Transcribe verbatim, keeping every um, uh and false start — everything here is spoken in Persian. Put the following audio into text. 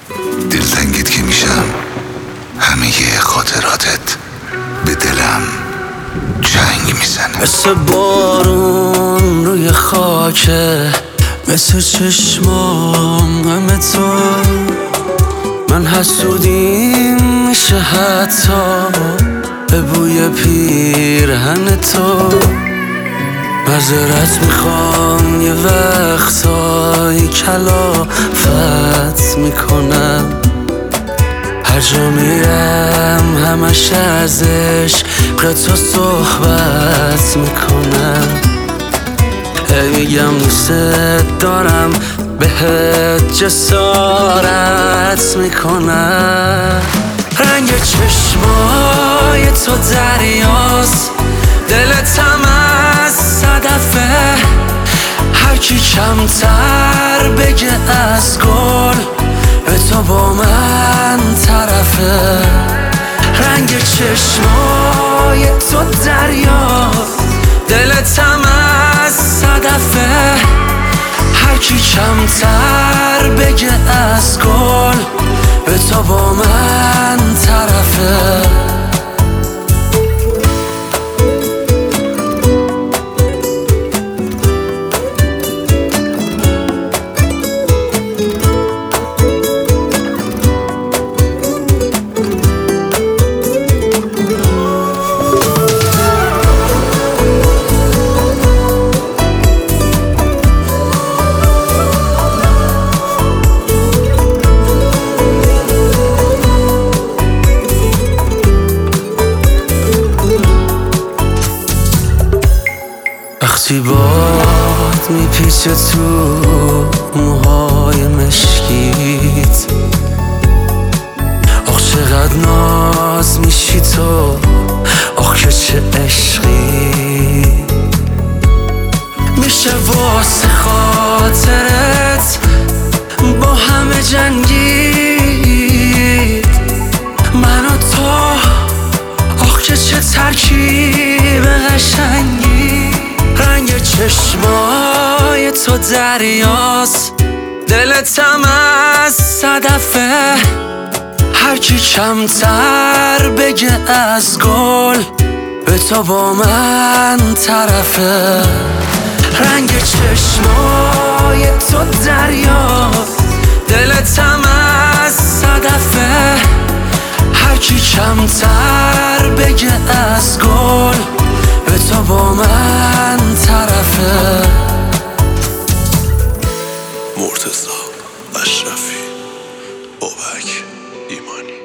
دلتنگت که میشم همه خاطراتت به دلم جنگ میزنه. مثل بارون روی خاکه، مثل چشمام غم تو. من حسودیم میشه حتی به بوی پیرهن تو. معذرت میخوام یه وقتایی کلافت میکنم. هر جا میرم همش از عشق تو صحبت میکنم. هی میگم دوست دارم، بهت جسارت میکنم. رنگ چشمای تو دریاست، دلتم از صدفه. هرکی کمتر بگه از گل، به تو با من طرفه. رنگ چشمای تو دریاست، دلتم از صدفه. هرکی کمتر بگه از گل، به تو با من طرفه. وقتی باد میپیچه تو موهای مشکیت، آخ چقدر ناز میشی تو، آخ که چه عشقی. میشه واسه خاطرت با همه جنگید، من و تو. آخ که چه ترکیب قشنگی. رنگ چشمای تو دریاست، دلتم از صدفه. هرکی کمتر بگه از گل، به تو با من طرفه. رنگ چشمای تو دریاست، دلتم از صدفه. هرکی کمتر بگه از گل، به تو با من طرفه. مرتضی اشرفی، بابک ایمانی.